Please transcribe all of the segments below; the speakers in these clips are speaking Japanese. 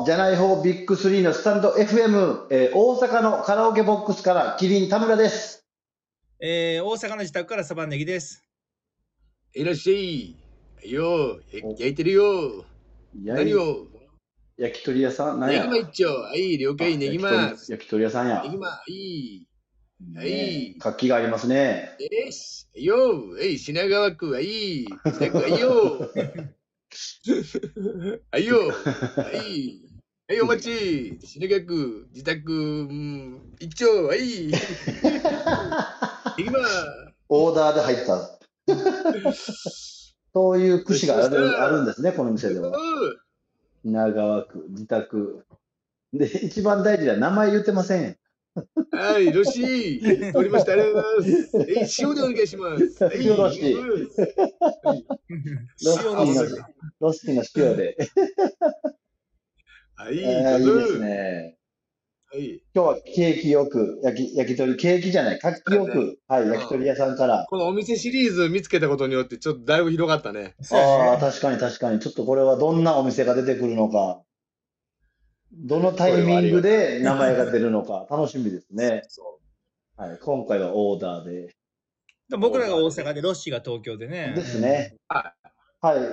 じゃない方ビッグ3のスタンド FM、大阪のカラオケボックスからキリン田村です。 大阪の自宅からサバンネギです。 いらっしゃい。よ焼いてるよ。何を焼き鳥屋さん何ネやギマ一丁。はい、了解、ネギマ。 焼き鳥屋さんや。 ネギマ、はい。はねい。 活気がありますね。 よし。よ品川区、はい。自宅、はいよ。はいよ。はい。はい、お待ち。品川区、自宅、一丁、はい。ネギマ。 オーダーで入った。そういう串があるんですね、この店では。品川区、自宅。で、一番大事な名前言ってません。 はい、ロシー。取りました。ありがとうございます。塩でお願いします。はい、 塩ロシ。ロシの塩で。 はい、 いいですね。 はい。 今日は景気よく、焼き鳥、景気じゃない、活気よく、はい、焼き鳥屋さんから。 このお店シリーズ見つけたことによって、ちょっとだいぶ広がったね。 ああ、確かに確かに。ちょっとこれはどんなお店が出てくるのか、どのタイミングで名前が出るのか、楽しみですね。はい、今回はオーダーで。 僕らが大阪で、ロッシーが東京でね。 ですね。はい。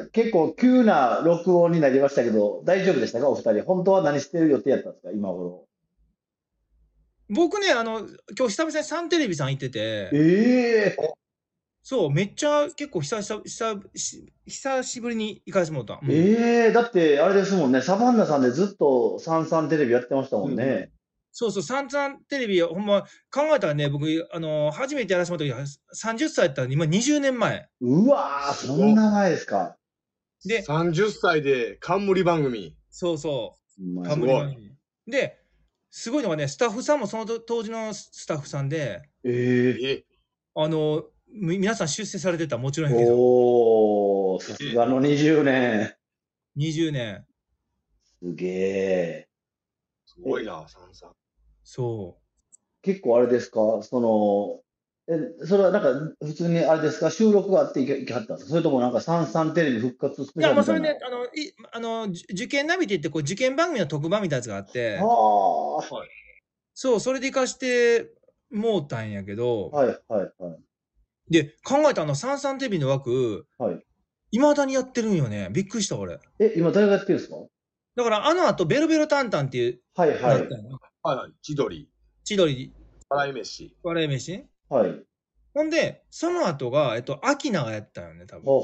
結構急な録音になりましたけど、大丈夫でしたか、お二人。本当は何してる予定やったんですか、今頃。 僕ね、今日久々にサンテレビさん行ってて。 そう、めっちゃ結構久しぶりに行かせてもらった。 だってあれですもんね、サバンナさんでずっとサンサンテレビやってましたもんね。 そうそう、サンサンテレビ、ほんま考えたらね、僕、初めてやらせてもらった時30歳やったら今20年前。 うわー、そんな前ですか。 で、30歳で冠番組。 そうそう。冠番組。で、すごいのがね、スタッフさんもその当時のスタッフさんで、皆さん出世されてた、もちろんやけど。 おー、さすがの20年。 20年。 すげえ。 すごいな、サンサン。 そう。 結構あれですか、それはなんか普通にあれですか、収録があって行きはったんですか、それともなんかサンサンテレビ復活スペシャルみたいな。 いや、それね、受験ナビって言って、こう受験番組の特番みたいなやつがあって、そう、それで行かしてもうたんやけど、で、考えたサンサンテレビの枠、未だにやってるんよね。びっくりした、俺。 今誰がやってるんですか？ だから後、ベロベロタンタンっていう、 千鳥。 千鳥。 笑い飯。 笑い飯。 はい。 ほんで、その後が、アキナがやったよね、多分。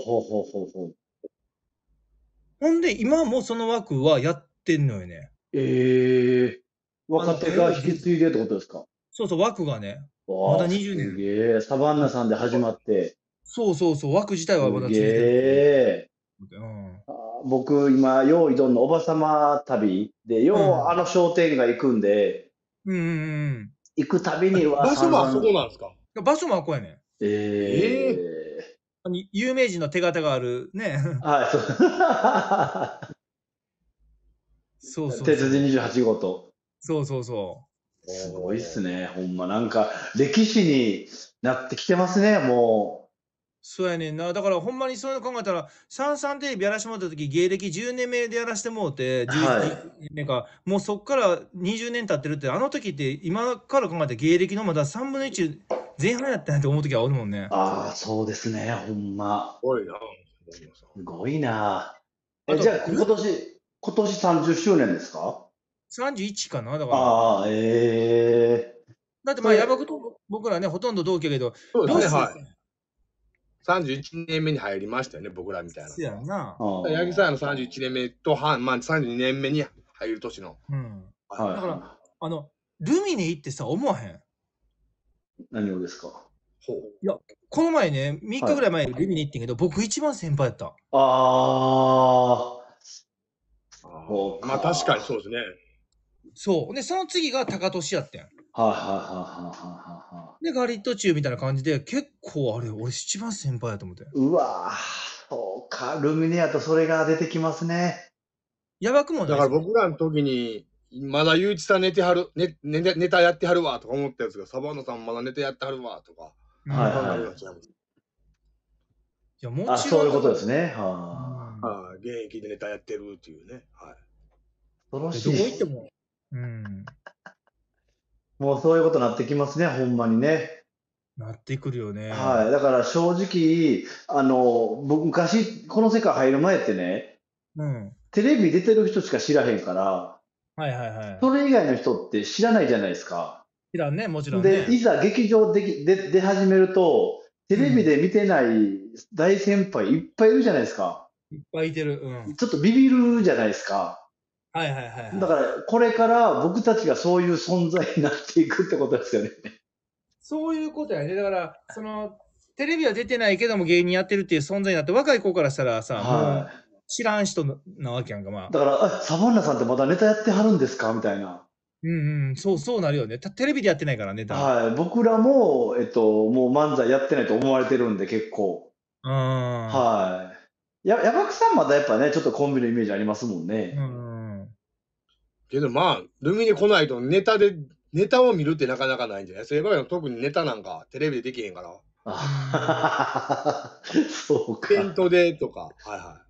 ほんで、今もその枠はやってんのよね。 若手が引き継いでるってことですか？ そうそう、枠がね。まだ20年。 すげえ、サバンナさんで始まって。 そうそうそう、枠自体はまだ続いてる。僕、今、よういどんのおばさま旅で、ようあの商店街行くんで、行くたびには。 場所はそこなんですか？ 場所もあこやね。有名人の手形があるね。 はい、そう。鉄人28号と。 そうそうそう。 すごいっすね、ほんま。なんか、歴史になってきてますね、もう。 そうやねんな。だからほんまにそういうの考えたら、サンサンテレビやらしてもらった時、芸歴10年目でやらしてもうて、11年目か、もうそっから20年経ってるって、あの時って今から考えたら芸歴のまだ3分の1前半やったんやと思う時はおるもんね。 ああ、そうですね、ほんま。 すごいな。 すごいな。じゃあ、今年30周年ですか ？31かな、だから。 ああ、 だってまあ、ヤバクと僕らね、ほとんど同期やけど、 そうですね、はい。31年目に入りましたよね、僕らみたいな。 そうやな。 八木さんの31年目と32年目に入る年の。 だから、ルミネ行ってさ、思わへん？ 何をですか？ いや、この前ね、3日ぐらい前にルミネ行ってんけど、僕一番先輩やった。 まあ確かにそうですね。 そう。で、その次が高俊やってん。で、ガリットチューみたいな感じで、結構あれ、俺一番先輩やと思って。 うわぁ、そうか、ルミネやとそれが出てきますね。 やばくもない。 だから僕らの時に、まだゆういちさん寝てはる、ネタやってはるわとか思ったやつが、サバンナさんまだネタやってはるわとか。 いや、もちろん。そういうことですね。 現役でネタやってるっていうね。はい。 恐ろしどこ行い。 っても。うん。 もうそういうことになってきますね、ほんまにね。 なってくるよね。 はい。だから正直、僕昔、この世界入る前ってね、 うん。 テレビ出てる人しか知らへんから、 はいはいはい。 それ以外の人って知らないじゃないですか。 知らんね、もちろんで、いね。 ざ劇場で出始めると、テレビで見てない大先輩いっぱいいるじゃないですか。 いっぱいいてる。うん。 ちょっとビビるじゃないですか。 はいはいはいだかはい。 ら、これから僕たちがそういう存在になっていくってことですよね。 そういうことやね。だから、テレビは出てないけども芸人やってるっていう存在になって、若い子からしたらさ、もうは知らん人なわけやんか、まい。 あ。 だから、サバンナさんってまだネタやってはるんですかみたいな。 うんうん、そうなるよね。テレビでやってないからね、多分。 はい。僕らも、もう漫才やってないと思われてるんで、結構。はい。山口さんまだやっぱね、ちょっとコンビのイメージありますもんね。 けどまあ、ルミに来ないとネタを見るってなかなかないんじゃない？そういう場合は特にネタなんかテレビでできへんから。 そうか。 イベントでとか。はいはい。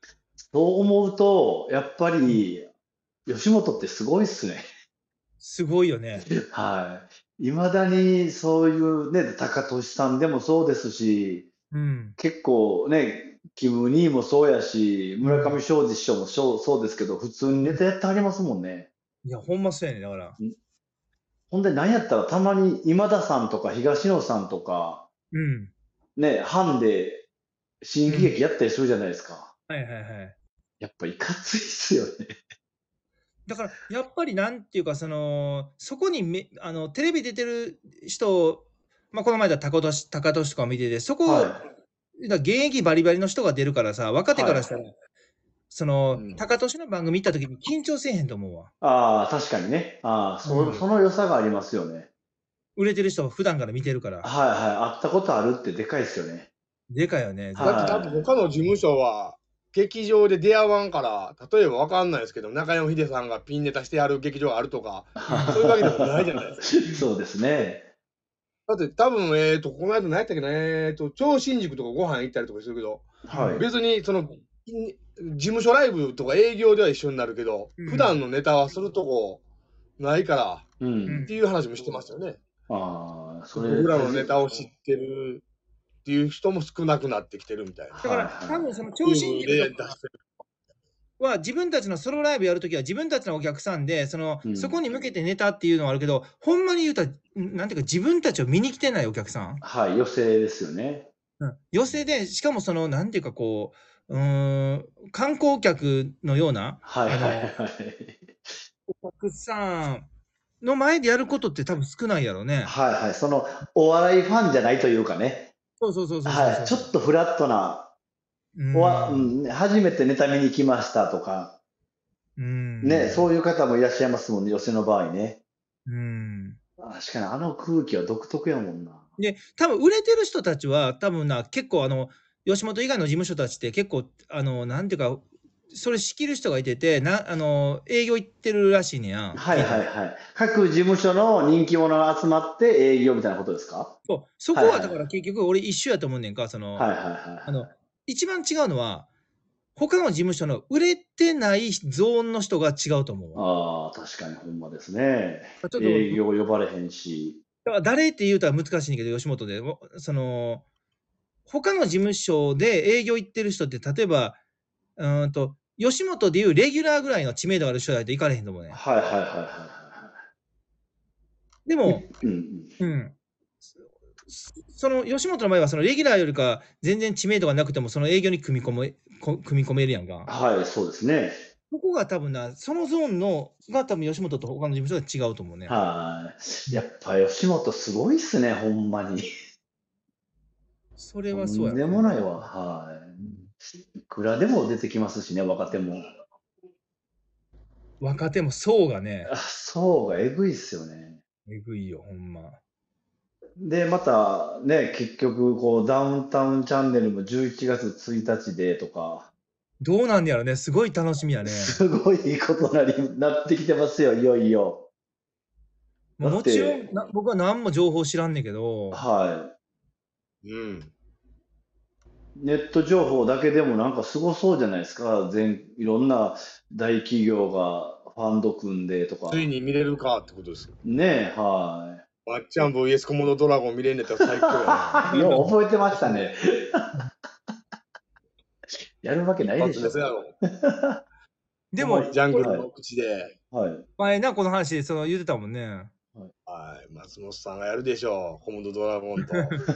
そう思うと、やっぱり、吉本ってすごいっすね。 すごいよね。 はい。未だにそういうね、高俊さんでもそうですし、結構ね、キム・ニーもそうやし、村上昌司師匠もそうですけど、普通にネタやってはりますもんね。 いや、ほんまそうやね、だから。 ほんで、なんやったらたまに今田さんとか東野さんとか、ね、ハンで新喜劇やったりするじゃないですか。 はいはいはい。 やっぱいかついっすよね。 だから、やっぱりなんていうか、そこにテレビ出てる人、まあ、この前だ高俊とか見てて、そこ、現役バリバリの人が出るからさ、若手からしたら、高俊の番組行った時に緊張せえへんと思うわ。 ああ、確かにね。その良さがありますよね。 売れてる人を普段から見てるから。 はいはい。会ったことあるってでかいですよね。 でかいよね。 だって多分他の事務所は、劇場で出会わんから、例えばわかんないですけど、中山秀さんがピンネタしてやる劇場があるとか、そういうわけでもないじゃないですか。 そうですね。 だって多分、この間何やったっけな、超新宿とかご飯行ったりとかするけど、別に事務所ライブとか営業では一緒になるけど、普段のネタはするとこないから、っていう話もしてましたよね。僕らのネタを知ってるっていう人も少なくなってきてるみたいな。 だから多分超新塾は自分たちのソロライブやるときは自分たちのお客さんで、そこに向けてネタっていうのはあるけど、ほんまに言うたら、なんていうか自分たちを見に来てないお客さん。 はい、寄せですよね。 寄せで、しかもなんていうか観光客のような、お客さんの前でやることって多分少ないやろね。 はいはい。お笑いファンじゃないというかね。 そう。 はい。ちょっとフラットな、初めてネタ見に来ましたとか、ね、そういう方もいらっしゃいますもんね、寄せの場合ね。確かにあの空気は独特やもんな。 で、多分売れてる人たちは、多分結構吉本以外の事務所たちって結構、なんていうか、それ仕切る人がいてて、営業行ってるらしいねや。 はいはいはい。各事務所の人気者が集まって営業みたいなことですか？ そこはだから結局俺一緒やと思うねんか、一番違うのは、他の事務所の売れてないゾーンの人が違うと思う。 確かにほんまですね。営業呼ばれへんし。 だから誰って言うたら難しいんだけど、吉本で。他の事務所で営業行ってる人って、例えば、吉本でいうレギュラーぐらいの知名度がある人だと行かれへんと思うね。でも、吉本の場合は、レギュラーよりか全然知名度がなくても、その営業に組み込めるやんか。 はい、そうですね。 ここが多分そのゾーンが多分吉本と他の事務所が違うと思うね。 はい。やっぱ吉本すごいっすね、ほんまに。 それはそうや。 とんでもないわ。はい。いくらでも出てきますしね、若手も。 若手も層がね。 層がえぐいっすよね。 えぐいよ、ほんま。 で、またね、結局、ダウンタウンチャンネルも11月1日でとか。 どうなんやろね、すごい楽しみやね。 すごいことなってきてますよ、いよいよ。 もちろん、僕は何も情報知らんねんけど。 はい。 ネット情報だけでもなんかすごそうじゃないですか。いろんな大企業がファンド組んでとか。 ついに見れるかってことですよ。 ねえ、はい。 まっちゃん VS コモドドラゴン見れんねったら最強やね。よう覚えてましたね。やるわけないでしょ。 でも、 ジャングルの口で。 はい。 前な、この話で言ってたもんね。 はい。松本さんがやるでしょう。コモドドラゴンと。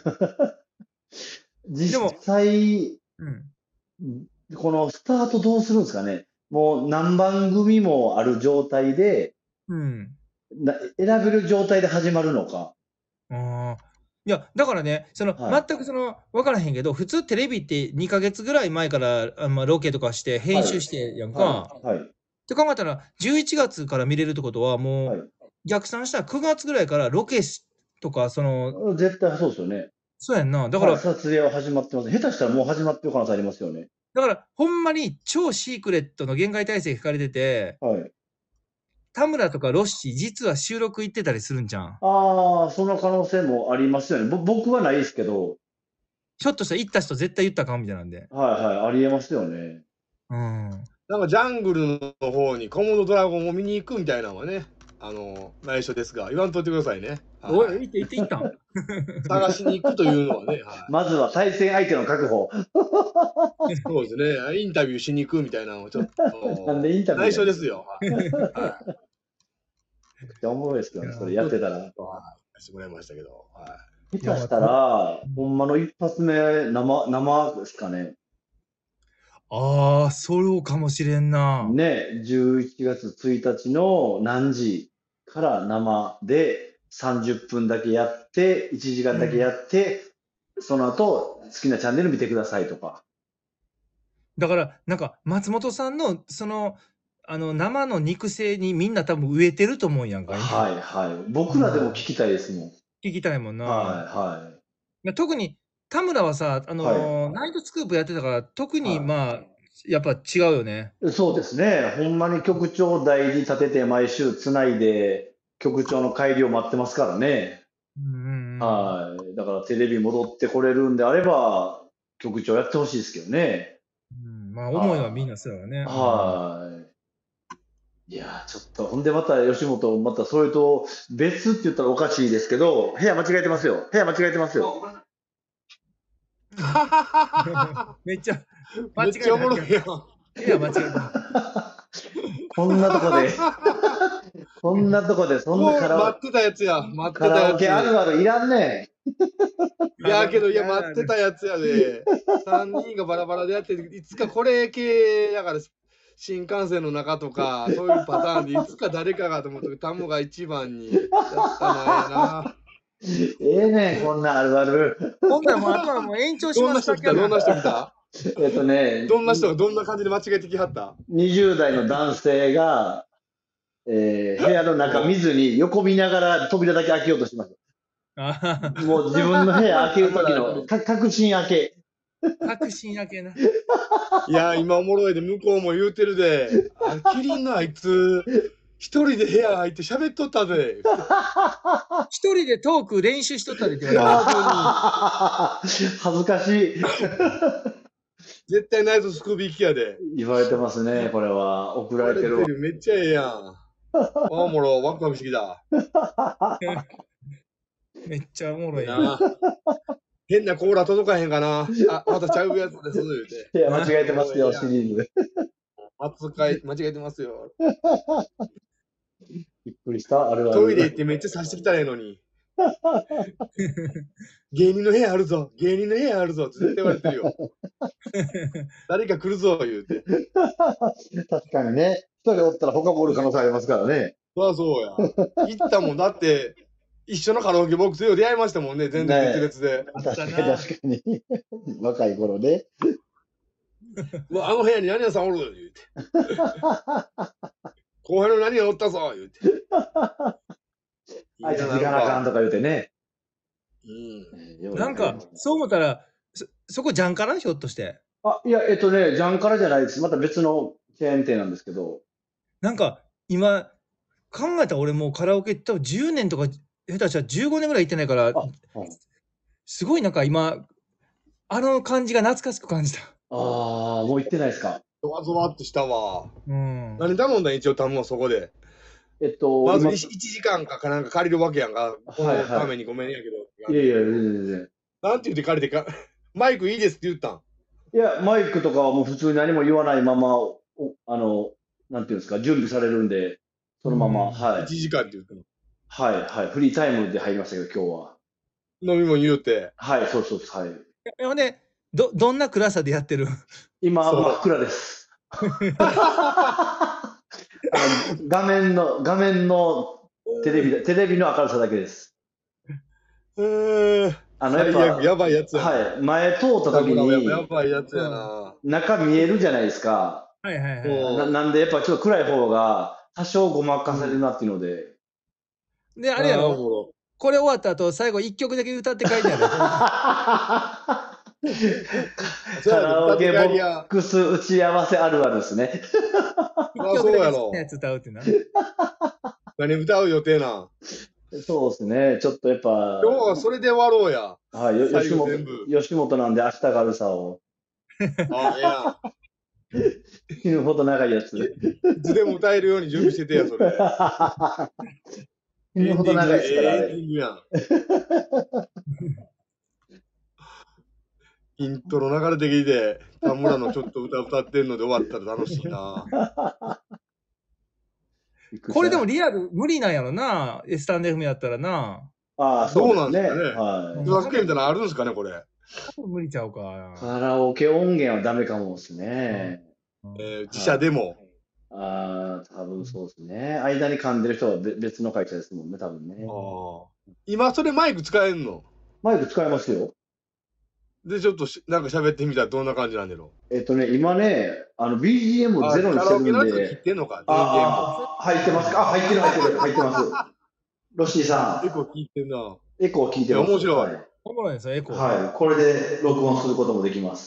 実際、このスタートどうするんですかね。もう何番組もある状態で、選べる状態で始まるのか。 いや、だからね、全く分からへんけど、普通テレビって2ヶ月ぐらい前からロケとかして編集してやんか。って考えたら、11月から見れるってことは、もう逆算したら9月ぐらいからロケとか、 絶対そうですよね。 そうやんな。だから、 撮影は始まってます。下手したらもう始まってる可能性ありますよね。 だから、ほんまに超シークレットの限界体制が引かれてて、田村とかロッシー、実は収録行ってたりするんじゃん。 ああ、その可能性もありますよね。僕はないですけど。 ひょっとしたら行った人絶対言ったかみたいなんで。 ありえますよね。 なんかジャングルの方にコモドドラゴンを見に行くみたいなのはね、内緒ですが、言わんといてくださいね。 おい、行ったん探しに行くというのはね。 まずは対戦相手の確保。 そうですね。インタビューしに行くみたいなのをちょっと。 なんでインタビュー内緒ですよ。 おもろいですけどね、それやってたら。やしてもらいましたけど。 下手したら、ほんまの一発目、生ですかね。 ああ、そうかもしれんな。 ね、11月1日の何時から生で30分だけやって、1時間だけやって、その後、好きなチャンネル見てくださいとか。 だから、なんか、松本さんの、生の肉声にみんな多分植えてると思うんやんか。 僕らでも聞きたいですもん。 聞きたいもんな。特に、田村はさ、ナイトスクープやってたから、特にやっぱ違うよね。 そうですね。ほんまに局長代理立てて毎週つないで、局長の帰りを待ってますからね。だからテレビ戻ってこれるんであれば、局長やってほしいですけどね。 思いはみんなそうだね。 いやちょっと、ほんでまた吉本、またそれと別って言ったらおかしいですけど、部屋間違えてますよ。部屋間違えてますよ。 めっちゃおもろいやん。 部屋間違えた。 こんなとこで、そんな待ってたやつや。 カラオケあるあるいらんねん。いや、けど、待ってたやつやで。3人がバラバラでやって、いつかこれ系だから、新幹線の中とか、そういうパターンで、いつか誰かがと思ったけど、タムが一番にやったな。 ねこんなあるある。 ほんならもう、あとはもう延長しますだけどんな人来たどんな人がどんな感じで間違えてきはった ?20 代の男性が、部屋の中見ずに横見ながら扉だけ開けようとします。もう自分の部屋開けるときの確信開け。 確信開けな。 いや、今おもろいで、向こうも言うてるで。キリンのあいつ、一人で部屋入って喋っとったで。 一人でトーク練習しとったでって言われた。 恥ずかしい。 絶対ナイトスクービー行きやで。 言われてますね、これは。送られてるわ。 めっちゃええやん。おもろ、ワクワクしてきた。 めっちゃおもろいな。 変なコーラ届かへんかな。またちゃうやつです、言うて。 いや、間違えてますよ、シリーズ。 間違えてますよ。 びっくりした、あれは。 トイレ行ってめっちゃ刺してきたらええのに。芸人の部屋あるぞ、芸人の部屋あるぞって絶対言われてるよ。誰か来るぞ、言うて。 確かにね。一人おったら他もおる可能性ありますからね。 そうや。行ったもん。だって、一緒のカラオケボックスよ出会いましたもんね、全然別々で。 確かに。若い頃ね。 あの部屋に何屋さんおる言うて。後輩の何がおったぞ言うて。 あいつ時間あかんとか言うてね。 なんか、そう思ったら、そこジャンカラひょっとして。 いや、ジャンカラじゃないです。また別のチェーン店なんですけど。 なんか、今、考えたら俺もうカラオケ多分10年とか、下手したら15年ぐらい行ってないから、すごいなんか今、 あの感じが懐かしく感じた。 ああ、もう行ってないですか。 ゾワゾワってしたわ。何頼んだん一応頼むのそこで。まず1時間かなんか借りるわけやんか。このためにごめんやけど。 いやいや、全然。 なんて言って借りてか、マイクいいですって言ったん？ いや、マイクとかはもう普通に何も言わないまま、なんていうんですか、準備されるんで、そのまま、はい。 1時間って言ったの。 はい、はい。フリータイムで入りましたけど、今日は。 飲み物言うて。 はい、そうそう、はい。 ほんで、どんな暗さでやってる？ 今、真っ暗です。画面のテレビの明るさだけです。 やばいやつや。 はい。前通った時に、 やばいやつやな。 中見えるじゃないですか。 はいはいはい。 なんで、やっぱちょっと暗い方が、多少ごまかせるなっていうので。 で、あれやろ、これ終わった後、最後1曲だけ歌って書いてある。 カラオケボックス打ち合わせあるあるですね。 1曲だけ好きなやつ歌うってな。 何歌う予定な？ そうですね。ちょっとやっぱ。 今日はそれで終わろうや。 はい。吉本なんで明日があるさを。 あ、ええやん。死ぬほど長いやつ。 いつでも歌えるように準備しててや、それ。 死ぬほど長いですから。 イントロ流れてきて、田村のちょっと歌ってんので終わったら楽しいな。 これでもリアル無理なんやろな、スタンド FM やったらな。 ああ、そうなんですかね。はい。著作権みたいなのあるんですかね、これ。 無理ちゃうか。 カラオケ音源はダメかもですね。 自社でも。 ああ、多分そうですね。間に噛んでる人は別の会社ですもんね、多分ね。 今それマイク使えんの？ マイク使えますよ。 で、ちょっとなんか喋ってみたらどんな感じなんだろう。今ね、BGM ゼロにしてるんで。 カラオケのやつ切ってんのか？ 入ってますか？入ってます。ロッシーさん。 エコー聞いてんな。 エコー聞いてます。 面白い。 おもろいですよ、エコー。 はい。これで録音することもできます。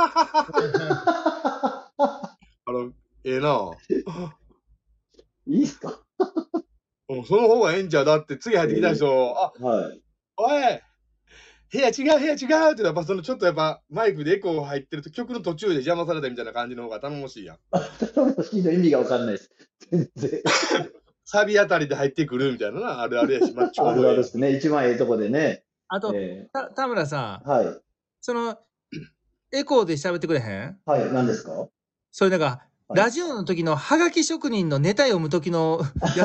ええな。 いいっすか？ その方がええんちゃう。だって次入ってきた人、 はい。 おい部屋違うってやっぱちょっとやっぱマイクでエコー入ってると曲の途中で邪魔されたみたいな感じの方が頼もしいやん。 頼もしいの意味がわかんないです。全然。 サビあたりで入ってくるみたいなな、あるあるやし、 あるあるですね。一番ええとこでね。 あと、田村さん。 はい。 その、エコーで喋ってくれへん？ はい、何ですか？ それなんか、ラジオの時のハガキ職人のネタ読む時のや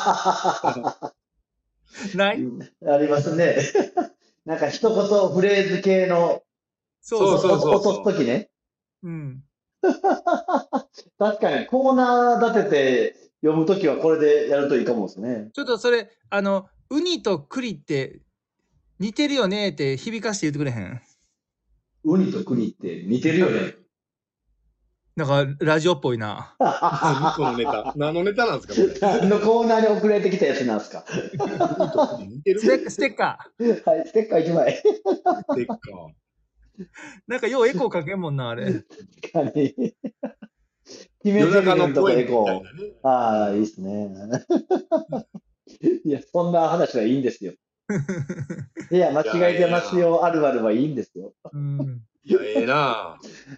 つ。ない？ ありますね。なんか一言フレーズ系の、 そう落とすときね。 うん。 確かにコーナー立てて読むときはこれでやるといいかもですね。 ちょっとそれ、ウニと栗って似てるよねって響かして言ってくれへん？ ウニと栗って似てるよね。 なんかラジオっぽいな。 このネタ。何のネタなんですか？ 何のコーナーに送られてきたやつなんですか？ ステッカー。はい、ステッカー1枚。 ステッカー。 なんかようエコーかけんもんな、あれ。 確かに。夜中の声エコー。ああ、いいっすね。いや、そんな話はいいんですよ。いや、間違えてますよ、あるあるはいいんですよ。 いや、ええな。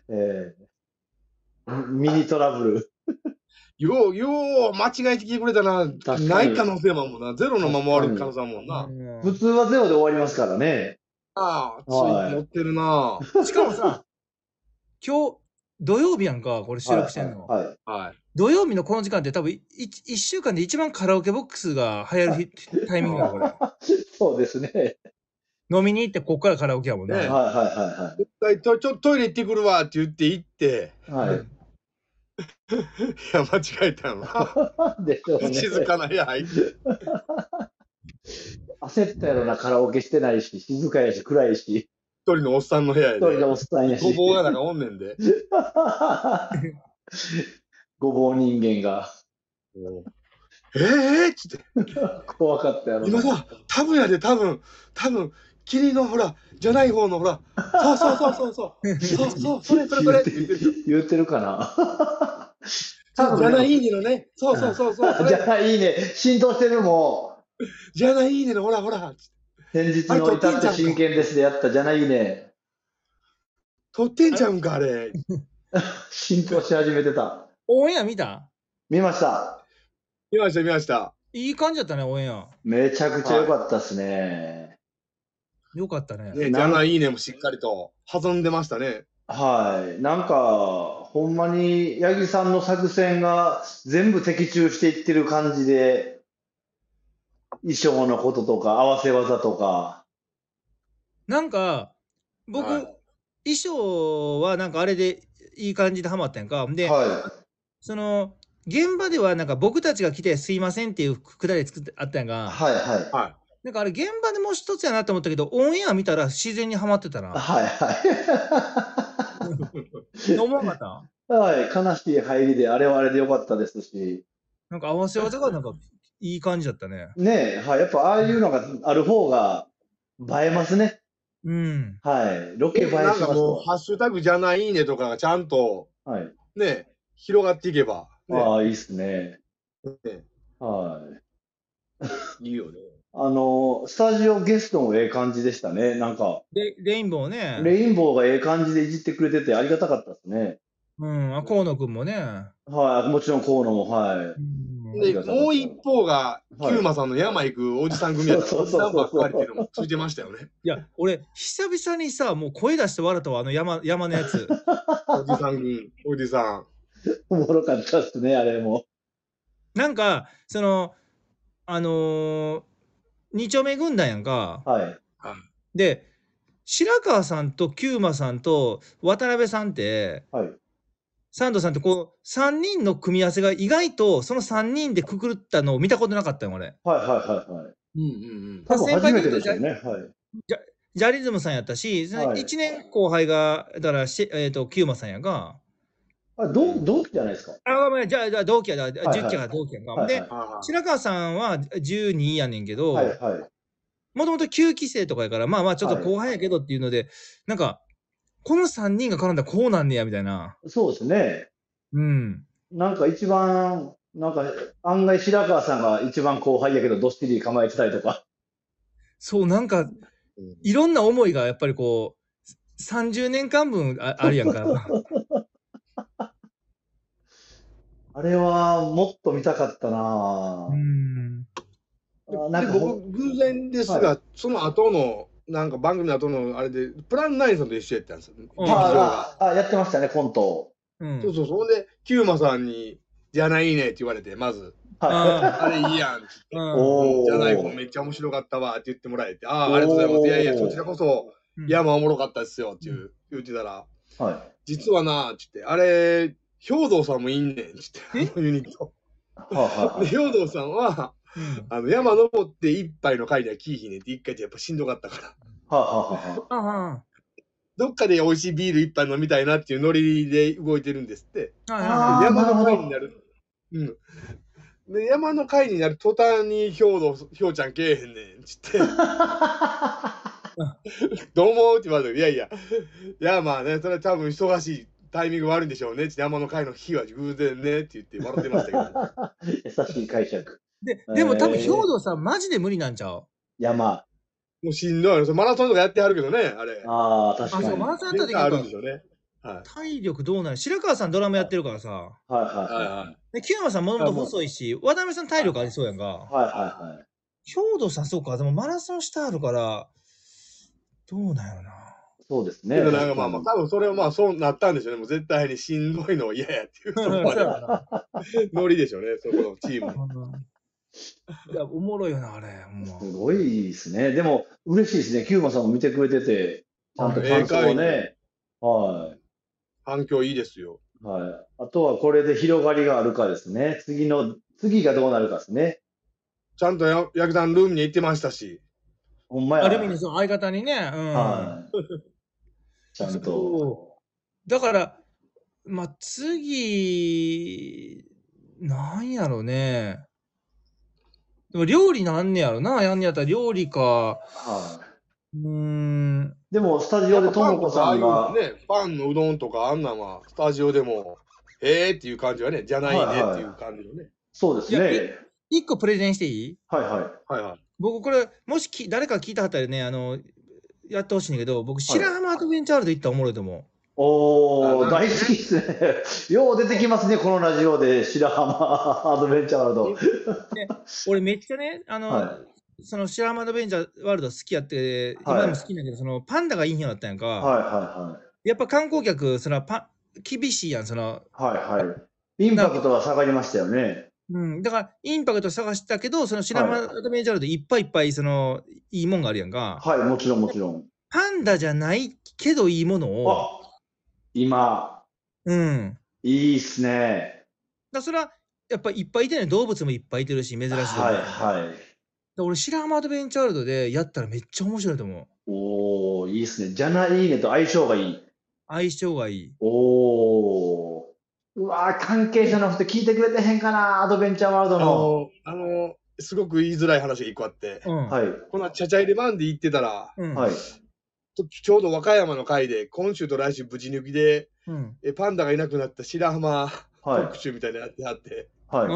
ミニトラブル。 よう間違えてきてくれたな。ない可能性もあるもんな。ゼロのまま終わる可能性あるもんな。 普通はゼロで終わりますからね。 ああ、つい持ってるな。 しかもさ、今日、土曜日やんか、これ収録してんの。 はい。 土曜日のこの時間って多分1週間で一番カラオケボックスが流行るタイミングだこれ。 そうですね。 飲みに行ってこっからカラオケやもんね。 はい。 トイレ行ってくるわって言って行って。 はい。 いや、間違えたの。 でしょうね。 静かな部屋入って。 焦ったやろな、カラオケしてないし、静かやし、暗いし。 一人のおっさんの部屋で。 一人のおっさんやし。 ごぼうがなんかおんねんで。 ごぼう人間が。 っつって。 怖かったやろ。 今さ、多分やで、多分、霧のほら、じゃない方のほら、そう、それって言ってるかな。 じゃないいねのね。そう。 じゃないいね。浸透してるもん。じゃないいねの、ほら。 先日の至って真剣ですでやったじゃないいね。 撮ってんちゃうんか、あれ。 浸透し始めてた。 オンエア見た？ 見ました。 見ました、見ました。 いい感じだったね、オンエア。 めちゃくちゃ良かったですね。 よかったね。 ね、じゃないいねもしっかりと弾んでましたね。 はい。なんか、ほんまに、八木さんの作戦が全部的中していってる感じで、衣装のこととか、合わせ技とか。 なんか、僕、衣装はなんかあれでいい感じでハマったんやんか。で、その、現場ではなんか僕たちが来てすいませんっていうくだり作ってあったんやんか。 はいはい。 なんかあれ現場でもう一つやなと思ったけど、オンエア見たら自然にハマってたな。 はいはい。 思わなかった？ はい。悲しい入りで、あれはあれでよかったですし。 なんか合わせ技がなんかいい感じだったね。 ねえ、はい。やっぱああいうのがある方が映えますね。 うん。 はい。ロケ映えします。 なんかもう、ハッシュタグじゃないねとかがちゃんと、 はい。 ね、広がっていけば。 ね、ああ、いいっすね。 ね、 はい。 いいよね。 スタジオゲストもええ感じでしたね。なんか。 レインボーね。 レインボーがええ感じでいじってくれててありがたかったですね。 うん、河野くんもね。 はい、もちろん河野も、はい。 で、もう一方が、キューマさんの山行くおじさん組やったら、おじさんばっかりっていうのもついてましたよね。 いや、俺、久々にさ、もう声出して笑ったわ、山のやつ。 おじさん組、おじさん。 おもろかったっすね、あれも。 なんか、その、二丁目軍団やんか。 はい。 で、白川さんとキューマさんと渡辺さんって、はい、サンドさんってこう、3人の組み合わせが意外とその3人でくくったのを見たことなかったよ、俺。 はいはいはいはい。うんうんうん。多分初めてですよね。はい。 ジャリズムさんやったし、1年後輩が、だから、キューマさんやが。 あ、同期じゃないですか。 あ、ごめん、じゃあ同期や、10期が同期やんか。で、白川さんは12やねんけど、はいはい。もともと9期生とかやから、まあまあちょっと後輩やけどっていうので、なんか、この3人が絡んだらこうなんねや、みたいな。 そうですね。 うん。 なんか一番、なんか案外白川さんが一番後輩やけどどっしり構えてたりとか。 そう、なんか、いろんな思いがやっぱりこう、30年間分あるやんか。 あれはもっと見たかったなぁ。で、僕、偶然ですが、はい、その後の、なんか番組の後のあれで、プラン9さんと一緒やったんですよ。 やってましたね、コント。 そうそう、そんで、キューマさんに、じゃないねって言われて、まず。あれいいやんって言って。じゃない方めっちゃ面白かったわって言ってもらえて、ありがとうございます。いやいや、そちらこそ、山おもろかったですよって言ってたら、実はな、って言って、あれ、兵道さんもいんねんって言って、ユニット。で、兵道さんは、山登って一杯の会には来いひんねんって一回でやっぱしんどかったから。どっかで美味しいビール一杯飲みたいなっていうノリで動いてるんですって。山の会になる。で、山の会になる途端にひょうちゃんけえへんねんつって。どう思うって言われて、いやいやまあね、それは多分忙しいタイミング悪いんでしょうねって、山の会の日は偶然ねって言って笑ってましたけど。優しい解釈。 でも多分兵藤さんマジで無理なんちゃう？ 山。 もうしんどい。マラソンとかやってはるけどね、あれ。 ああ、確かに。 そう、マラソンやった時あるんでしょうね。 体力どうなる？白川さんドラムやってるからさ。 はいはい。 で、キューマさんもともと細いし、渡辺さん体力ありそうやんか。 はいはいはい。 兵藤さんそうか、でもマラソンしてあるから、どうなんやろな。 そうですね。 なんかまあまあ、多分それはまあそうなったんでしょうね。もう絶対にしんどいのは嫌やっていう、そこまでノリでしょうね、そこのチームの。 いや、おもろいよな、あれ。 すごいですね。でも、嬉しいですね。キューマさんも見てくれてて、ちゃんと感想をね。はい。 反響いいですよ。 はい。あとはこれで広がりがあるかですね。次がどうなるかですね。 ちゃんとヤクザンルームに行ってましたし。 ほんまや。 ルームにその相方にね。はい。 ちゃんと。 だから、まあ、次、なんやろね。でも料理なんねやろな、やんねやったら料理か。はい。 でも、スタジオでともこさんが。 ね、パンのうどんとかあんなんは、スタジオでも、っていう感じはね、じゃないねっていう感じのね。 そうですね。 一個プレゼンしていい？ はい。 僕、これ、もし誰か聞いたはったらね、やってほしいんだけど、僕、白浜アドベンチャーワールド行ったらおもろいと思う。 おー、大好きですね。よう出てきますね、このラジオで、白浜アドベンチャーワールド。 俺めっちゃね、その白浜アドベンチャーワールド好きやって、今でも好きなんだけど、そのパンダがいい日だったんやんか。 はいはいはい。 やっぱ観光客、厳しいやん、 はいはい。インパクトは下がりましたよね。 だから、インパクト探したけど、その白浜アドベンチャーワールドいっぱいいっぱい、いいもんがあるやんか。 はい、もちろんもちろん。 パンダじゃないけどいいものを。 今。いいっすね。 それは、やっぱいっぱいいてね、動物もいっぱいいてるし、珍しい。 はいはい。 俺、白浜アドベンチャーワールドでやったらめっちゃ面白いと思う。 おー、いいっすね。じゃないねと相性がいい。 相性がいい。 おー。うわー、関係者の人聞いてくれてへんかな、アドベンチャーワールドの。 すごく言いづらい話が一個あって、 はい。 このチャチャイレバンで行ってたら、 はい。 ちょうど和歌山の会で、今週と来週ぶち抜きで、パンダがいなくなった白浜特集みたいなのやってあって、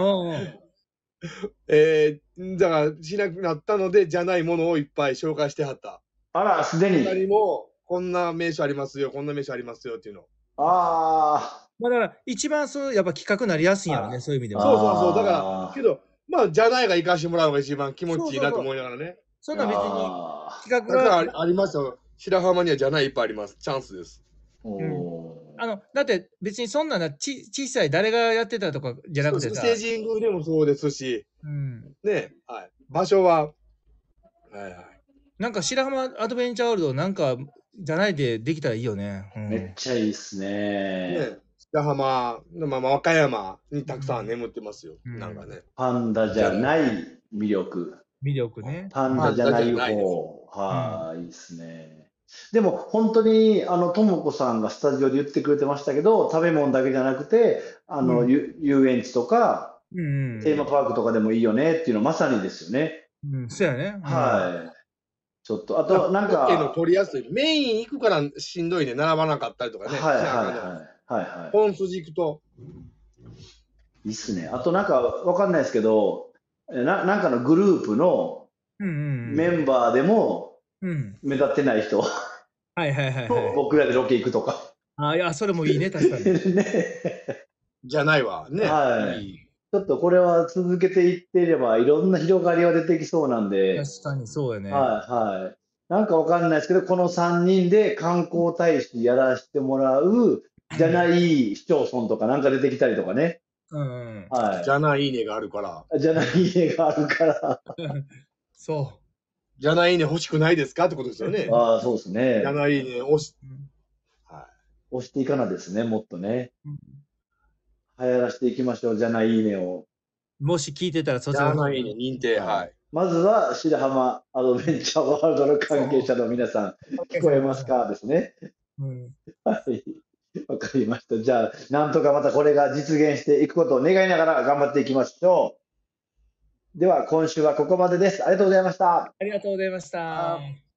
だから、しなくなったので、じゃないものをいっぱい紹介してはった。 あら、すでに。 他にも、こんな名所ありますよ、こんな名所ありますよっていうの。 ああ。 だから、一番やっぱ企画なりやすいんやろね、そういう意味では。 そうそうそう。だから、けど、まあ、じゃないが行かしてもらうのが一番気持ちいいなと思いながらね。 そんな別に、企画が。ありますよ。白浜にはじゃないいっぱいあります。チャンスです。 だって別にそんな小さい誰がやってたとかじゃなくてさ。 ステージングでもそうですし、ね、はい。場所は、はいはい。 なんか白浜アドベンチャーワールドなんかじゃないでできたらいいよね。 めっちゃいいっすね。 白浜、和歌山にたくさん眠ってますよ。なんかね。 パンダじゃない魅力。 魅力ね。 パンダじゃない方。はい、いいっすね。でも本当にともこさんがスタジオで言ってくれてましたけど、食べ物だけじゃなくて遊園地とか、テーマパークとかでもいいよねっていうのまさにですよね。 そうやね。 はい。ちょっとあとなんか取りやすい。メイン行くからしんどいね、並ばなかったりとかね。 はいはいはい。 本筋行くといいっすね。あとなんかわかんないですけど、なんかのグループのメンバーでも目立ってない人。 はいはいはい。 僕らでロケ行くとか。 いや、それもいいね、確かに。 ね。じゃないわ。ね。 はい。ちょっとこれは続けていっていれば、いろんな広がりは出てきそうなんで。 確かにそうやね。 はいはい。なんかわかんないですけど、この3人で観光大使やらせてもらう、じゃない市町村とかなんか出てきたりとかね。 はい。じゃないねがあるから。 じゃないねがあるから。 そう。 じゃないね欲しくないですかってことですよね。 ああ、そうですね。 じゃないね押していかなですね、もっとね。流行らしていきましょう、じゃないねを。 もし聞いてたらそちらの。じゃないね認定、はい。 まずは白浜アドベンチャーワールドの関係者の皆さん、聞こえますかですね。はい。わかりました。じゃあ、なんとかまたこれが実現していくことを願いながら頑張っていきましょう。では、今週はここまでです。ありがとうございました。 ありがとうございました。